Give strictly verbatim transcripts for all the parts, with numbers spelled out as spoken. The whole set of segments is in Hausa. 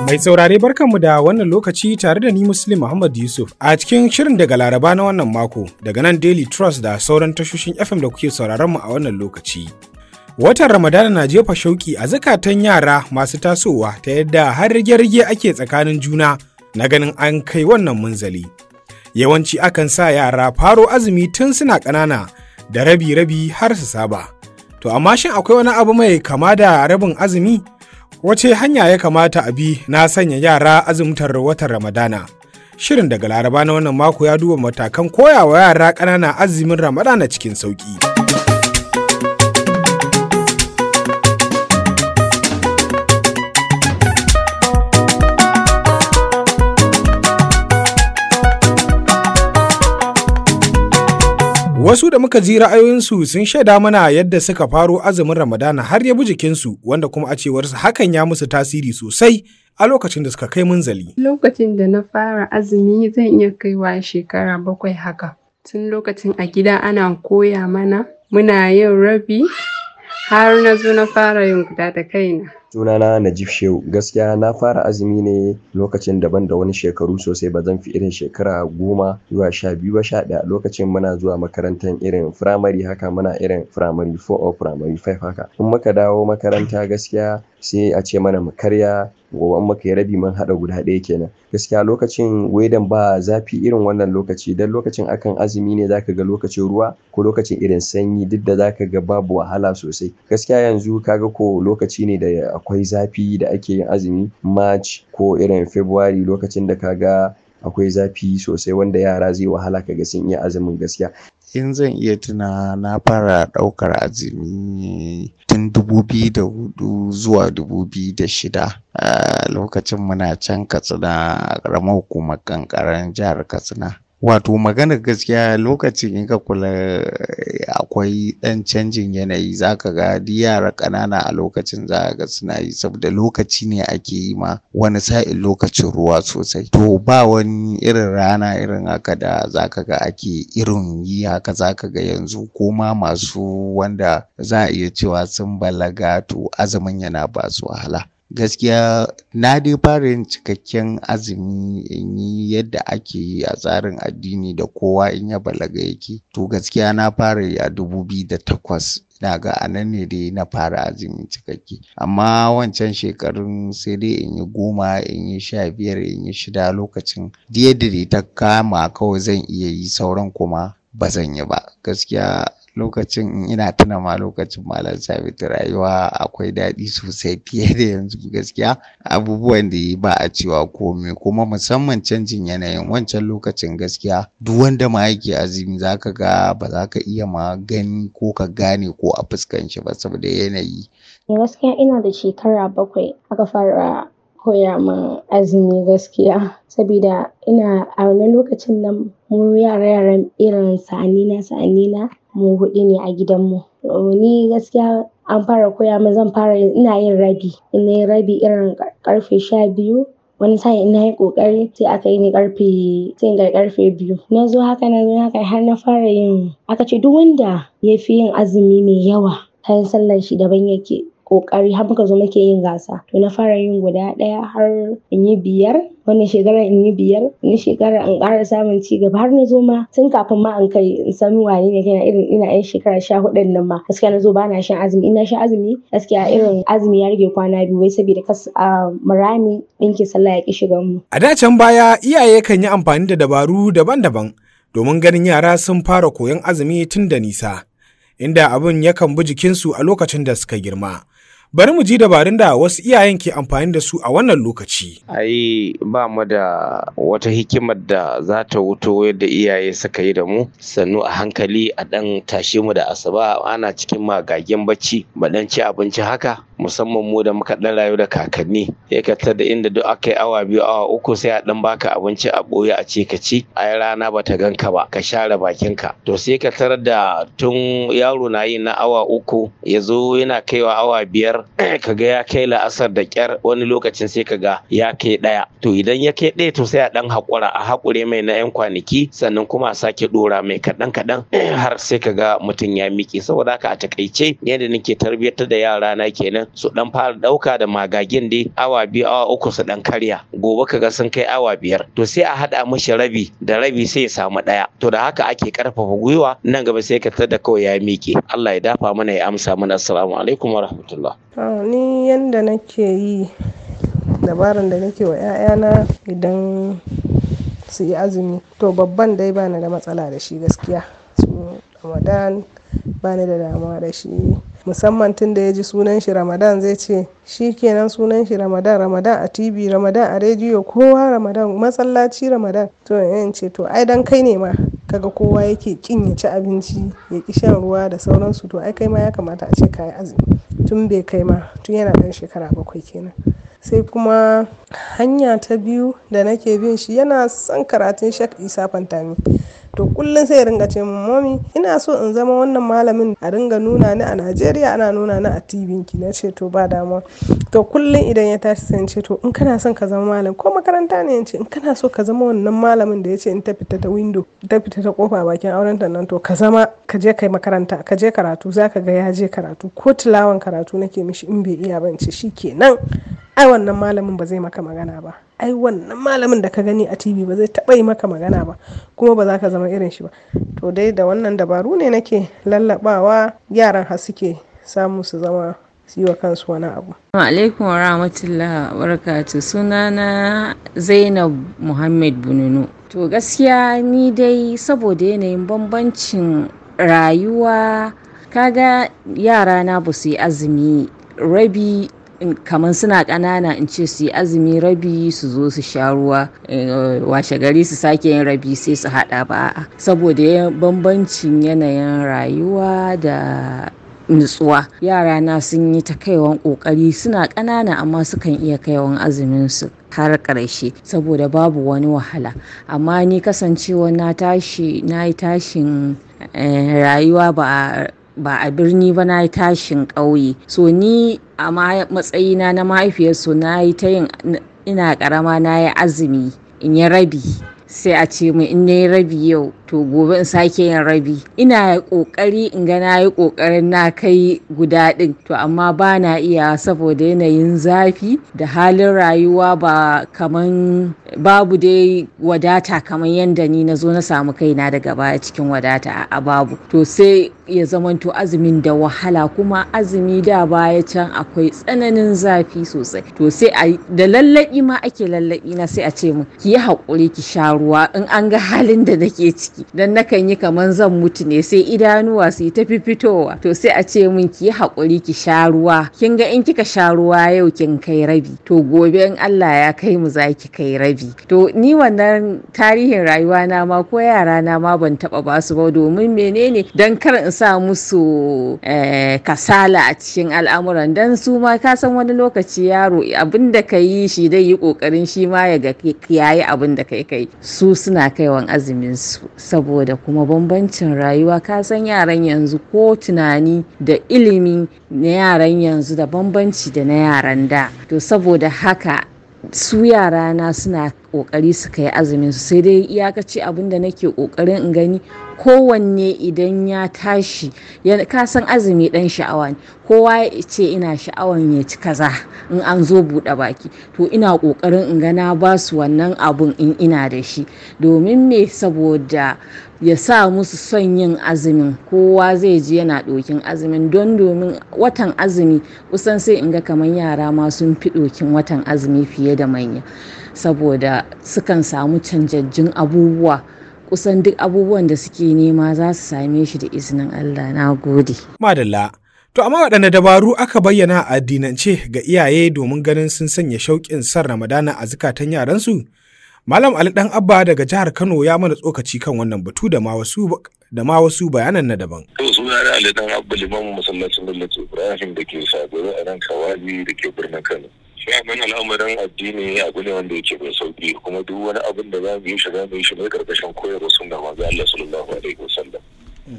Mai saurare barkanmu da wannan lokaci tare da ni Muslim Muhammad Yusuf a cikin shirin daga Laraba na wannan mako daga nan Daily Trust da sauran tashoshin F M da kuke sauraron mu a wannan lokaci. Watan Ramadana na jefa shauki a zakatan yara masu tasowa ta yadda har rige-rige ake tsakanin juna na ganin an kai wannan munzali. Yawanci akan sa yara faro azumi tun suna ƙanana da rabi-rabi har su saba. To amma shin akwai wani abu mai kama da rabin azumi? Wace hanya ya kamata a bi na sanya yara azumtar watan Ramadana? Shirin daga Laraba na wannan mako ya duba matakan koyawa yara ƙanana azumin Ramadana cikin sauƙi. Wasu da muka ji ra'ayoyinsu sun shaida mana yadda suka faro azumin Ramadana har ya bi jikinsu, wanda kuma a cewarsu hakan ya musu tasiri sosai a lokacin da suka kai munzali. Lokacin da na fara azumi zan iya kaiwa shekara bakwai haka. Tun lokacin a gida ana koya mana, muna yin rabi har na zo na fara yin guda da kaina. Sunana Najib Shehu. Gaskiya na fara azumi ne lokacin daban da wani shekaru sosai, ba zan fi irin shekara goma zuwa sha biyu ba sha ɗaya. Lokacin muna zuwa makarantar irin firamare haka, muna irin firamare four or firamare five haka. In muka dawo makaranta gaskiya sai a ce mana mu karya, gobe muka yi rabi mun haɗa guda ɗaya kenan. Gaskiya lokacin wedan ba zafi irin wannan lokaci, dan lokacin akan azumi ne zaka ga lokacin ruwa ko lokacin irin sanyi, duk da zaka ga babu wahala sosai. Gaskiya yanzu kaga ko lokaci ne da akwai zafi da ake yin azumi, March ko irin February, lokacin da kaga akwai zafi sosai wanda yara zai wahala kaga sun iya azumin gaskiya. In zan iya tuna na fara ɗaukar azumi tun dubu biyu da hudu zuwa dubu biyu da shida. A lokacin muna can Katsina, ƙaramar hukumar Kankaren jihar Katsina. Wato maganar gaskiya lokacin in ka kula akwai ɗan canjin yanayi, zaka ga duk yara ƙanana a lokacin za ga suna yi, saboda lokaci ne ake yi ma wani sa'in lokacin ruwa sosai. To ba wani irin rana irin haka da zaka ga ake irin yi haka, zaka ga yanzu ko ma masu wanda za a iya cewa sun balaga to azumin yana ba su wahala. Gaskiya na dai fara yin cikakken azumi in yi yadda ake yi a tsarin addini da kowa in ya balaga yake. To gaskiya na fara yi a dubu biyu da takwas. Ina ga a nan ne dai na fara azumi cikakke. Amma wancan shekarun sai dai in yi goma, in yi sha biyar, in yi shida, lokacin da yadda dai ta kama kawai zan iya yi, sauran kuma ba zan yi ba. Gaskiya lokacin ina tuna ma lokacin Malam Sabitu rayuwa akwai daɗi sosai fiye da yanzu. Gaskiya abubuwan da yi ba a cewa komai, kuma musamman canjin yanayin wancan lokacin gaskiya duk wanda ma yake azumi zaka ga ba za ka iya ma gani ko ka gane ko a fuskan shi ba saboda yanayi. Gaskiya ina da shekara bakwai aka fara koya min azumi gaskiya, saboda ina a wani lokacin nan mu yara-yaran irin sa'annina sa'annina mu huɗu ne a gidanmu. Ni gaskiya an fara koya min zan fara ina yin rabi, ina yin rabi irin ƙarfe sha biyu. Wani sa'in ina yi ƙoƙari sai aka yi ni ƙarfe sai ga ƙarfe biyu. Na zo haka na zo haka har na fara yin, aka ce duk wanda ya fi yin azumi mai yawa kayan sallar shi daban yake ƙoƙari, har muka zo muke yin gasa. To na fara yin guda ɗaya har in yi biyar, wannan shekarar in yi biyar, wani shekarar in ƙara samun ci gaba har na zo ma tun kafin ma in kai in san wane ne kaina irin ina yan shekara sha hudun nan ma gaskiya na zo ba na shan azumi. Ina shan azumi gaskiya irin azumi ya rage kwana biyu wai saboda kas a murami ɗinki sallah ya ƙi shigan mu. A da can baya iyaye kan yi amfani da dabaru daban-daban domin ganin yara sun fara koyon azumi tun da nisa, inda abin yakan bi jikinsu a lokacin da suka girma. Bari mu ji dabarun da wasu iyayen ke amfani da su a wannan lokaci. Ai ba mu da wata hikimar da za ta wuto yadda iyaye suka yi da mu, sannu a hankali a ɗan tashe mu da asuba ana cikin magagen bacci ba ɗan ci abinci haka, musamman mu da muka ɗan rayu da kakanni. Ya katar da inda duk aka yi awa biyu awa uku sai a ɗan baka abinci a ɓoye a ce ka ci, ai rana ba ta ganka ba ka share bakinka. To sai ka tarar da tun yaro na yi na awa uku ya zo yana kaiwa awa biyar biyar kaga ya kai la'asar da kyar, wani lokacin sai kaga ya kai ɗaya. To idan ya kai ɗaya to sai a ɗan haƙura a haƙure mai na 'yan kwanaki, sannan kuma a sake ɗora mai kaɗan kaɗan har sai kaga mutum ya miƙe. Saboda haka a takaice yadda nake tarbiyyatar da yara na kenan, su ɗan fara ɗauka da magagin dai awa biyu awa uku su ɗan karya, gobe kaga sun kai awa biyar, to sai a haɗa mishi rabi da rabi sai ya samu ɗaya. To da haka ake ƙarfafa gwiwa, nan gaba sai ka tada kawai ya miƙe. Allah ya dafa mana ya amsa mana. Assalamu alaikum wa rahmatullah. Ni yanda nake yi, dabaran da nake wa 'ya'yana idan su yi azumi, to babban dai bani da matsala da shi gaskiya. Su Ramadan bani da damuwa da shi, musamman tun da ya ji sunan shi Ramadan zai ce shi kenan sunan shi Ramadan, Ramadan a T V, Ramadan a rediyo, kowa Ramadan, masallaci Ramadan. To in ce to ai dan kai ne ma kaga kowa yake kin ya ci abinci ya ki shan ruwa da sauransu, to ai kai ma ya kamata a ce kayi azumi tun bai kai ma, tun yana ɗan shekara bakwai kenan. Sai kuma hanya ta biyu da nake bin shi, yana son karatun Sheikh Isa Fantami. To kullum sai ya ringa ce min mommy ina so in zama wannan malamin, a ringa nuna ni a Najeriya ana nuna ni a T V ki. Na ce to ba damuwa. To kullum idan ya tashi sai ce to in kana son ka zama malam ko makaranta ne, yace in kana so ka zama wannan malamin da yace in ta fita ta window ta fita ta kofa bakin auren ta nan, to ka zama ka je kai makaranta ka je karatu, zaka ga ya je karatu. Ko tilawan karatu nake mishi in bai iya ban ce shikenan, ai wannan malamin ba zai maka magana ba, ai wannan malamin da ka gani a T V ba zai taɓa yi maka magana ba, kuma ba za ka zama irin shi ba. To dai da wannan dabaru ne nake lallabawa yaran har suke samu su zama su yi wa kansu wani abu. Alaikum wa rahmatullahi wa barakatuh. Sunana Zainab Muhammad Bununu. To gaskiya ni dai saboda yanayin bambancin rayuwa, kaga yara na ba su yi azumi rabi kamar suna ƙanana, in ce su yi azumi rabi su zo su sha ruwa washe gari su sake yin rabi sai su haɗa ba, saboda bambancin yanayin rayuwa da nutsuwa. Yara na sun yi ta kaiwan ƙoƙari suna ƙanana, amma sukan iya kaiwan azumin su har ƙarshe saboda babu wani wahala. Amma ni kasancewa na tashi na yi tashin rayuwa ba ba a birni ba, na yi tashin ƙauye, so ni a matsayina na mahaifiyarsu na yi ta yin, ina ƙarama na yi azumi in yi rabi, sai a ce min in na yi rabi yau to gobe in sake yin rabi. Ina ƙoƙari in ga na yi ƙoƙarin na kai guda ɗin, to amma ba na iya saboda yanayin zafi da halin rayuwa, ba kaman babu dai wadata kamar yadda ni na zo na samu kaina daga baya cikin wadata a babu. To sai ya zamanto azumin da wahala, kuma azumi da baya can akwai tsananin zafi sosai. To sai a da lallaɓi ma ake lallaɓi na, sai a ce min ki yi haƙuri ki sha ruwa in an ga halin da nake ciki, dan nakan yi kaman zan mutu ne, sai idanuwa su yi ta fitowa. To sai a ce min ki yi haƙuri ki sha ruwa, kin ga in kika sha ruwa yau kin kai rabi, to gobe in Allah ya kai mu za ki kai rabi. To ni wannan tarihin rayuwa na ma ko yara na ma ban taɓa ba su ba, domin menene, dan kar in sa musu eh, kasala a cikin al'amuran, dan su ma ka san wani lokaci yaro abin da ka yi shi dai yi ƙoƙarin shi ma ya ga yayi abin da kai kai. Su suna kaiwan azumin su saboda kuma bambancin rayuwa. Ka san yaran yanzu ko tunani da ilimi na yaran yanzu da bambanci da na yaran da, to saboda haka su yara na suna kokari su kai azumin su, sai dai iyakaci abin da nake kokarin in gani kowanne idan ya tashi, ka san azumi dan sha'awa ne, kowa ya ce ina sha'awan ya ci kaza in an zo buɗe baki, to ina kokarin in ga na ba su wannan abun in ina da shi, domin me, saboda ya sa musu son yin azumin. Kowa zai ji yana ɗokin azumin, don domin watan azumi kusan sai in ga kamar yara ma sun fi ɗokin watan azumi fiye da manya, saboda sukan samu canjajjun abubuwa, kusan duk abubuwan da suke nema za su same shi da izinin Allah. Na gode. Madalla. To amma waɗanne dabaru aka bayyana a addinance ga iyaye domin ganin sun sanya shauƙin san Ramadana a zukatan yaransu? Malam Ali Dan Abba daga jihar Kano ya mana tsokaci kan wannan batu da ma wasu da ma wasu bayanan na daban. To suna da Ali Dan Abba, limamin masallacin Dallatu Ibrahim da ke Sagoro a nan Kawaji da ke birnin Kano. Shaman al'amarin addini abu ne wanda yake mai sauki, kuma duk wani abin da za mu yi shi za mu yi shi ne karkashin koyarwa sunna manzo Allah sallallahu alaihi wasallam.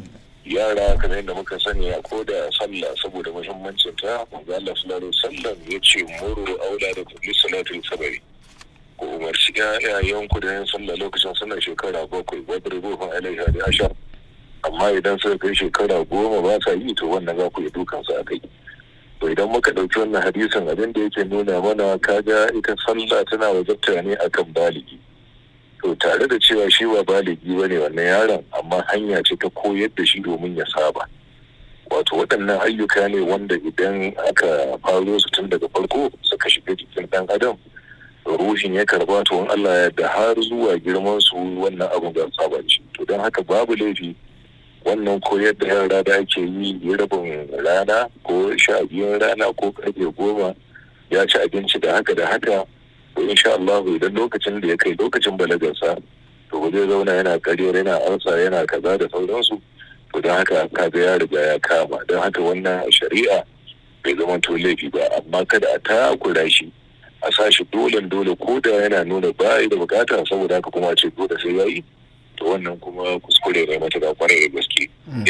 yara kamar yadda muka sani a koda sallah saboda muhimmancin ta manzo Allah sallallahu alaihi wasallam ya ce muru aula da kulli salatul sabari ko umarci ƴaƴan ku da yin sallah lokacin suna shekara bakwai wadribuhum alaiha bi ashar amma idan suka kai shekara goma ba sa yi to wannan za ku yi dukan su akai. To idan muka ɗauki wannan hadisin abin da yake nuna mana kaga ita sallah tana wajabta ne akan baligi. To tare da cewa shi ba baligi bane wannan yaron amma hanya ce ta koyar da shi domin ya saba. Wato waɗannan ayyuka ne wanda idan aka faro su tun daga farko suka shiga jikin ɗan adam ruhin ya karba to in Allah ya yarda har zuwa girman su wannan abun da saba shi. To don haka babu laifi wannan koyar da yara da ake yi rabin rana ko sha biyun rana ko karfe goma ya ci abinci da haka da haka to insha Allah idan lokacin da ya kai lokacin balagarsa to ba zai zauna yana kariyar yana arsa yana kaza da sauransu to don haka kaga ya riga ya kama don haka wannan shari'a bai zama to laifi ba amma kada a takura shi a sashi dole dole ko da yana nuna ba da bukata saboda haka kuma a ce dole sai ya yi to wannan kuma kuskure ne mata da kwarai da gaske.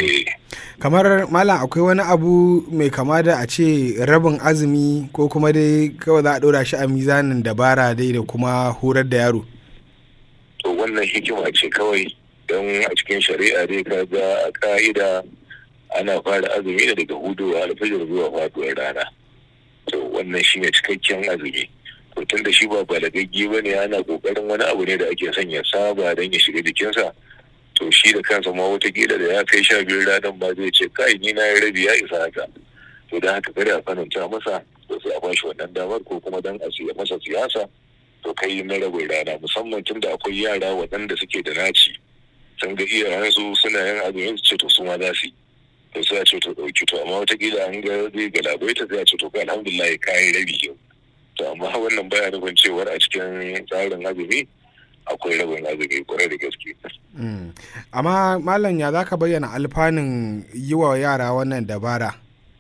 Kamar malam akwai wani abu mai kama da a ce rabin azumi ko kuma dai kawai za a ɗora shi a mizanin dabara dai da kuma horar da yaro. To wannan hikima ce kawai don a cikin shari'a dai ka ga a ka'ida ana fara azumi da daga hudu a alfajir zuwa faduwar rana. To wannan shi ne cikakken azumi. To tun da shi ba balagagge ba ne ana kokarin wani abu ne da ake son ya saba don ya shiga jikinsa. To shi da kansa ma watakila da ya kai sha biyu ranar ba zai ce kai ni na yi rabi ya isa haka. To don haka kada a kananta masa to sai a bashi wannan damar ko kuma don a siya masa siyasa to kai na rabin rana musamman tun da akwai yara waɗanda suke da naci sun ga iyayensu suna yin azumin su ce to su ma za su yi. To sai a ce to ɗauki to amma watakila an ga zai galabaita sai a ce to kai alhamdulillah kayan rabi yau. To amma wannan baya nufin cewar a cikin tsarin azumi akwai rabin azumi kwarai da gaske. Amma malam ya za ka bayyana alfanun yi wa yara wannan dabara?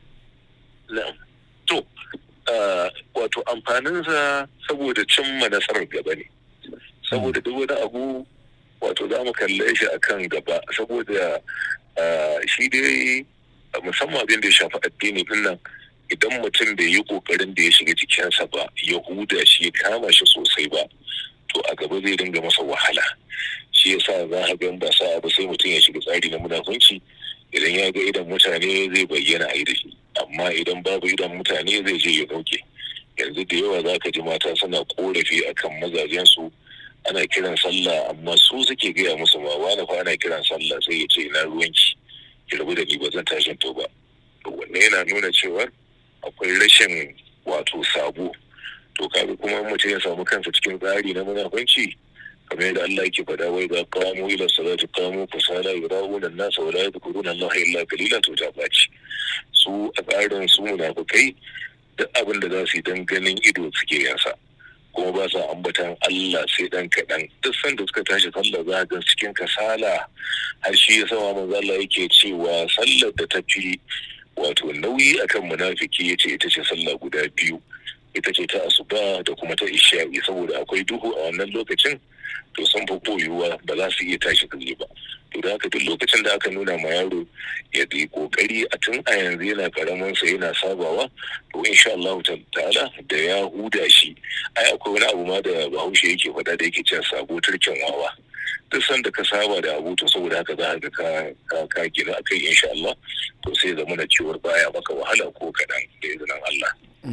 To, wato amfaninsa saboda cimma nasarar gaba ne. Saboda duk wani abu wato za mu kalle shi akan gaba saboda shi dai musamman abin da ya shafi addini din nan idan mutum bai yi kokarin da ya shiga jikinsa ba ya huda shi ya kama shi sosai ba to a gaba zai dinga masa wahala shi yasa za a ga ba sa abu sai mutum ya shiga tsari na munafunci idan ya ga idan mutane zai bayyana a yi da shi amma idan babu idan mutane zai je ya dauke yanzu da yawa za ka ji mata suna korafi akan mazajensu ana kiran sallah amma su suke gaya musu ma wani fa ana kiran sallah sai ya ce ina ruwanki ki rabu da ni ba zan tashin to ba to wannan yana nuna cewa akwai rashin wato sabo to kaga kuma mutum ya samu kansa cikin tsari na munafanci kamar yadda Allah yake faɗa wai za qamu ila salati qamu fasala yura'una an-nasa wa la yadhkuruna Allah illa qalila to ta baci su a tsarin su munafikai duk abin da za su yi dan ganin ido suke yansa kuma ba sa ambatan Allah sai dan kaɗan duk sanda suka tashi sallah za ga cikin kasala har shi ya sama manzo Allah yake cewa sallar da ta fi wato nauyi akan munafiki yace ita ce sallah guda biyu ita ce ta asuba da kuma ta isha'i saboda akwai duhu a wannan lokacin to sun fi koyuwa ba za su iya tashi kalle ba to da haka duk lokacin da aka nuna ma yaro ya yi kokari a tun a yanzu yana karamin sa yana sabawa to insha Allah ta'ala da ya huda shi ai akwai wani abu ma da Bahaushe yake faɗa da yake cewa sabo turken wawa duk sanda ka saba da abu to saboda haka za ka ka ka gina akai insha Allah to sai zama na ciwar baya maka wahala ko kaɗan da izinin Allah.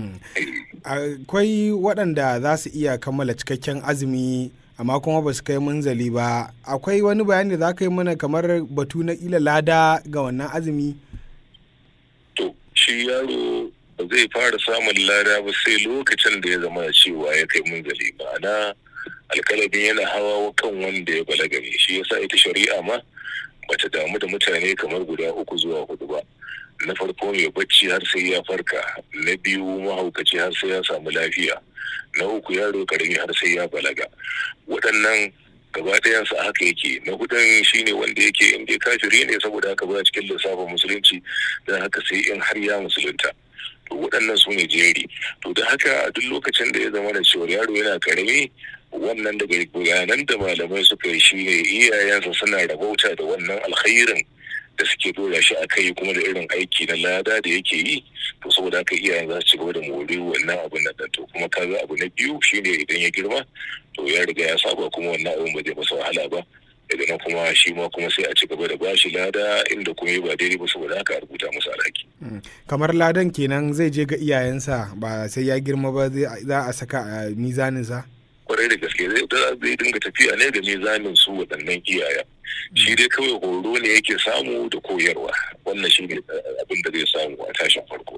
Akwai waɗanda za su iya kammala cikakken azumi amma kuma ba su kai munzali ba akwai wani bayani da za ka yi mana kamar batu na ila lada ga wannan azumi? To shi yaro ba zai fara samun lada ba sai lokacin da ya zama cewa ya kai munzali ma'ana alkalabin yana hawa kan wanda ya balaga ne shi yasa ita shari'a ma bata damu da mutane kamar guda uku zuwa hudu ba na farko mai bacci har sai ya farka na biyu mahaukaci har sai ya samu lafiya na uku yaro karami har sai ya balaga waɗannan gaba ɗayansa haka yake na hudun shine wanda yake inda kafiri ne saboda haka ba cikin lissafin musulunci don haka sai in har ya musulunta to waɗannan su ne jeri. To da haka duk lokacin da ya zama da cewa yaro yana karami, wannan daga bayanan da malamai suka yi shi ne iyayensa suna rabauta da wannan alkhairin da suke dora shi a kai kuma da irin aiki na lada da yake yi. To saboda haka iyayen za su ci gaba da more wannan abin nan. To kuma kaga abu na biyu shine idan ya girma to ya riga ya saba kuma wannan abin ba zai masa wahala ba. Daga nan kuma shi ma kuma sai a ci gaba da bashi lada inda kuma ba daidai ba, saboda haka a rubuta masa alhaki. Kamar ladan kenan zai je ga iyayensa ba sai ya girma ba, za a saka a mizaninsa? Kwarai da gaske zai dinga tafiya ne da mizanin su waɗannan iyayen. Shi dai kawai horo ne yake samu da koyarwa, wannan shi ne abin da zai samu a tashin farko.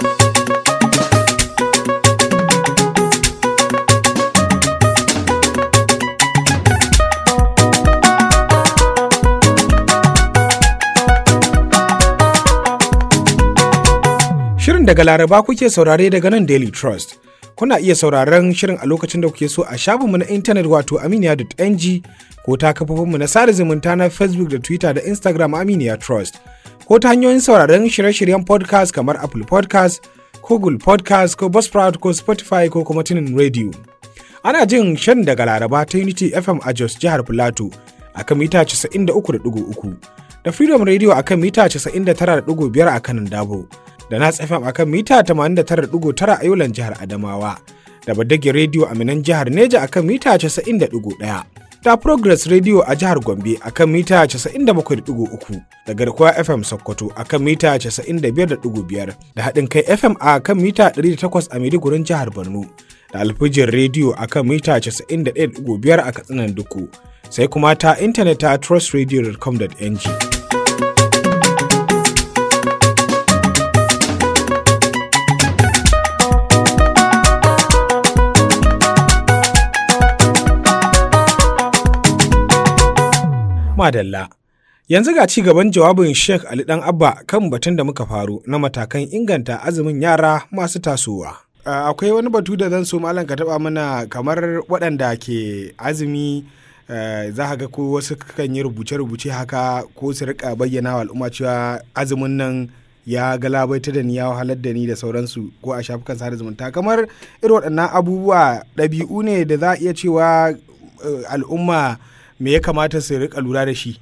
Shirin daga Laraba kuke saurare daga nan Daily Trust. Kuna iya sauraron shirin a lokacin da kuke so a shafinmu na intanet wato aminiya dot n g ko ta kafofinmu na sada zumunta na Facebook da Twitter da Instagram Aminiya Trust, ko ta hanyoyin sauraron shirye-shiryen podcast kamar Apple Podcast, Google Podcast ko Buzzsprout ko Spotify ko kuma Tunin Radio. Ana jin shirin daga Laraba ta Unity F M a Jos jihar Plateau akan mita casa'in da uku da ɗigo uku, da Freedom Radio akan mita casa'in da tara da ɗigo biyar a kanan Dabo, da Nas F M akan mita tamanin da tara da ɗigo tara a Yolan jihar Adamawa, da Badage Radio a Minan jihar Neja akan mita casa'in da ɗigo ɗaya, da Progress Radio a jihar Gombe akan mita casa'in da bakwai da ɗigo uku, da Garkuwa F M Sokoto akan mita casa'in da biyar da ɗigo biyar, da Haɗin Kai F M a kan mita ɗari da takwas a Maiduguri jihar Borno, da Alfijir Radio akan mita casa'in da ɗaya da ɗigo biyar a Katsinan Duku, sai kuma ta intanet ta trust radio dot com dot n g. Madalla. Yanzu ga ci gaban jawabin Sheikh Ali Dan Abba kan batun da muka faru na matakan inganta azumin yara masu tasowa. Uh, akwai wani batu da zan so malam ka taba mana, kamar waɗanda ke azumi uh, za ga ko wasu kan yi rubuce-rubuce haka ko su rika bayyana wa al'umma cewa azumin nan ya galabaita da ni, ya wahalar da ni da sauransu, ko a shafukan sada zumunta. Kamar irin waɗannan abubuwa ɗabi'u ne da za a iya cewa uh, al'umma me ya kamata su rika lura da shi?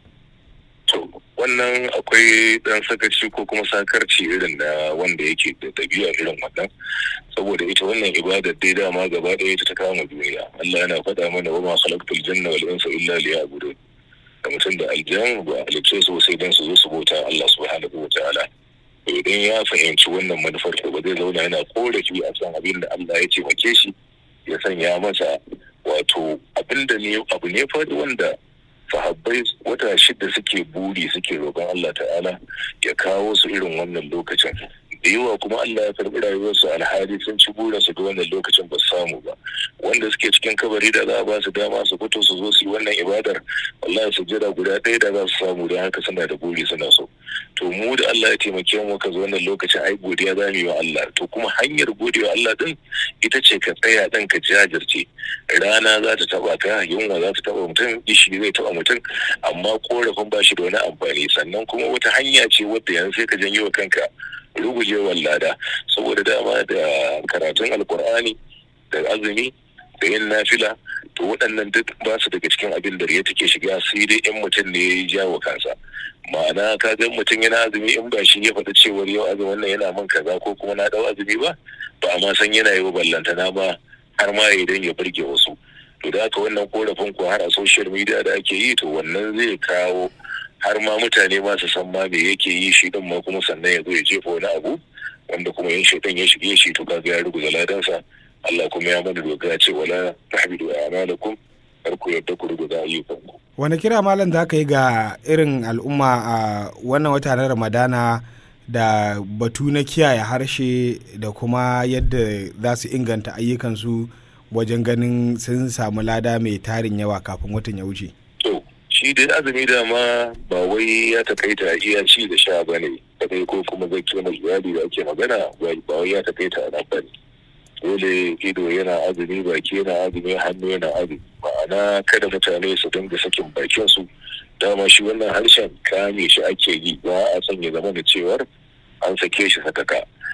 To wannan akwai dan sakaci ko kuma sakarci irin da wanda yake da ɗabi'a irin wannan, saboda ita wannan ibadar dai dama gaba ɗaya ita ta kama duniya. Allah yana faɗa mana wa ma khalaqtul janna wal insa illa liya'budun. Da mutum da aljan ba halicce su sai dan su zo su bauta Allah subhanahu wa ta'ala. Idan ya fahimci wannan manufar ko ba zai zauna yana korafi a kan abin da Allah ya ce make shi ya sanya masa, wato abinda ne abu ne fa wanda sahabbai wata shida suke buri suke roƙon Allah ta'ala ya kawo su irin wannan lokacin. Da yawa kuma Allah ya karɓi rayuwarsu alhali sun ci burin su ga wannan lokacin ba su samu ba. Wanda suke cikin kabari da za a ba su dama su fito su zo su yi wannan ibadar, wallahi su jira guda ɗaya da za su samu, don haka suna da buri suna so. To mu da Allah ya taimake mu ka zo wannan lokacin ai godiya za mu yi wa Allah. To kuma hanyar godewa Allah din ita ce ka tsaya din ka jajirce. Rana za ta taba ka, yunwa za ta taba mutum, ishi zai taba mutum, amma korafin ba shi da wani amfani. Sannan kuma wata hanya ce wadda yanzu sai ka janyo wa kanka rugujewar lada, saboda dama da karatun alkur'ani da azumi da yin nafila, to waɗannan duk ba su daga cikin abin da ya take shiga, sai dai in mutum ne ya yi jawo kansa. Ma'ana ka ga mutum yana azumi, in ba shi ya faɗi cewar yau azumin nan yana min kaza ko kuma na ɗau azumi ba, ba a ma san yana yi wa ballantana ba, har ma ya idan ya burge wasu. To da haka wannan korafin ko har a social media da ake yi, to wannan zai kawo har ma mutane ma su san ma me yake yi shi din ma, kuma sannan ya zo ya jefa wani abu wanda kuma yin shaitan ya shige shi, to kaga ya ruguza ladansa. Allah kuma ya mana doka ce wala tahbidu a'malakum, kar ku yadda ku ruguza ayyukanku. Wani kira malam za ka yi ga irin al'umma a wannan wata na Ramadana da batu na kiyaye harshe da kuma yadda za su inganta ayyukansu wajen ganin sun samu lada mai tarin yawa kafin watan ya wuce? Shi dai azumi dama ba wai ya takaita iya ci da sha ba ne kadai, ko kuma zai kima iyali da ake magana ba wai ya takaita a nan ba ne. Dole ido yana azumi, baki yana azumi, hannu yana azumi. Ma'ana kada mutane su dinga sakin bakin su. Dama shi wannan harshen kame shi ake yi, ba a son ya zama da cewar an sake shi sakaka.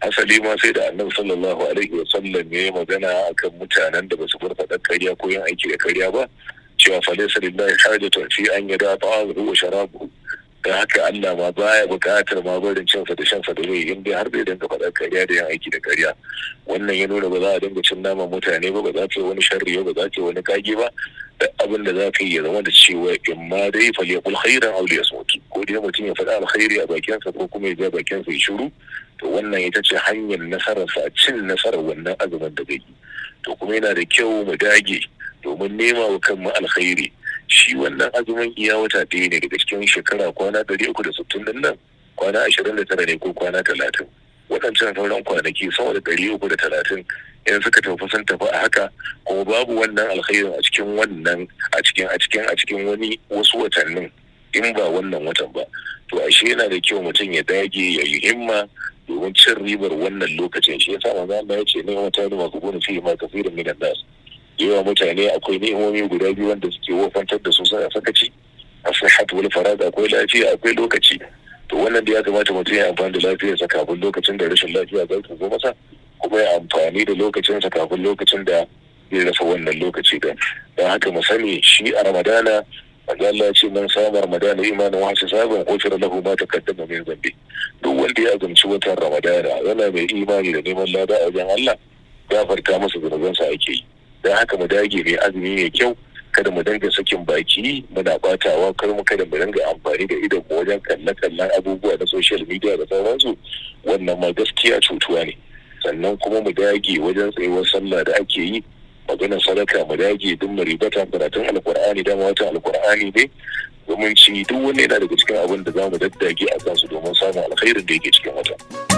asali ma sai da annabi sallallahu alaihi wa sallam ya yi magana akan mutanen da basu bar faɗar ƙarya ko yin aiki da ƙarya ba, cewa falaysa lillahi hajatun fi an yada ta'amuhu wa sharabuhu. Da haka Allah ma baya buƙatar ma barin cinsa da shansa da zai in dai har bai dinga faɗar ƙarya da yin aiki da ƙarya. Wannan ya nuna ba za a dinga cin naman mutane ba, ba za ka yi wani sharri ba, ba za ka yi wani kage ba. Da abin da za ka yi ya zama da cewa in ma dai falyaqul khairan aw liyasmut, ko dai mutum ya faɗa alkhairi a bakinsa ko kuma ya ja bakinsa ya shiru. To wannan ita ce hanyar nasararsa a cin nasarar wannan azumin da zai yi. To kuma yana da kyau mu dage domin nema wa kanmu alkhairi. Shi wannan azumin iya wata ɗaya ne daga cikin shekara, kwana ɗari uku da sittin din nan kwana ashirin da tara ne ko kwana talatin. Waɗancan sauran kwanaki sama da ɗari uku da talatin in suka tafi sun tafi a haka, kuma babu wannan alkhairin a cikin wannan a cikin a cikin a cikin wani wasu watannin in ba wannan watan ba. To ashe yana da kyau mutum ya dage ya yi himma domin cin ribar wannan lokacin. Shi yasa manzo Allah ya ce ne wata ne masu gona fi ma kafirin minan nas. Yawa mutane akwai ni'imomi guda biyu wanda suke wofantar da su suna sakaci, as-sihhat wal farad, akwai lafiya akwai lokaci. To wannan da ya kamata mutum ya amfani da lafiyarsa kafin lokacin da rashin lafiya zai zo masa, kuma ya amfani da lokacinsa kafin lokacin da zai rasa wannan lokaci din. Don haka mu sani shi a Ramadana manzo Allah ya ce man sama Ramadana imanin wa hisaban ghufira lahu ma taqaddama min dhanbi. Duk wanda ya azumci watan Ramadana yana mai imani da neman lada a wajen Allah, gafarta masa zunubansa ake yi. Don haka mu dage mai azumi mai kyau, kada mu dinga sakin baki muna batawa, kar mu kada mu dinga amfani da idon mu wajen kalle-kallen abubuwa na social media da sauransu. Wannan ma gaskiya cutuwa ne. Sannan kuma mu dage wajen tsayuwar sallah da ake yi, maganar sadaka mu dage duk mu ribata karatun alkur'ani, dama wata alkur'ani ne domin ci duk wani yana daga cikin abin da za mu daddage a kansu domin samun alkhairin da yake cikin wata.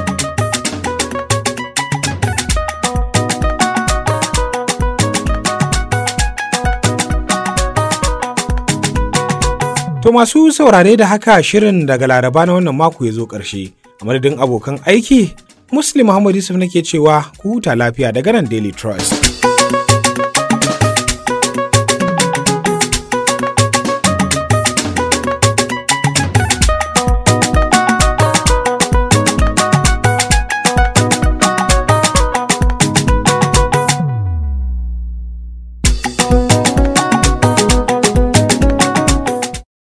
To masu saurare da haka shirin daga Laraba na wannan mako ya zo ƙarshe. A madadin abokan aiki, Muslim Muhammad Yusuf nake cewa ku huta lafiya daga nan Daily Trust.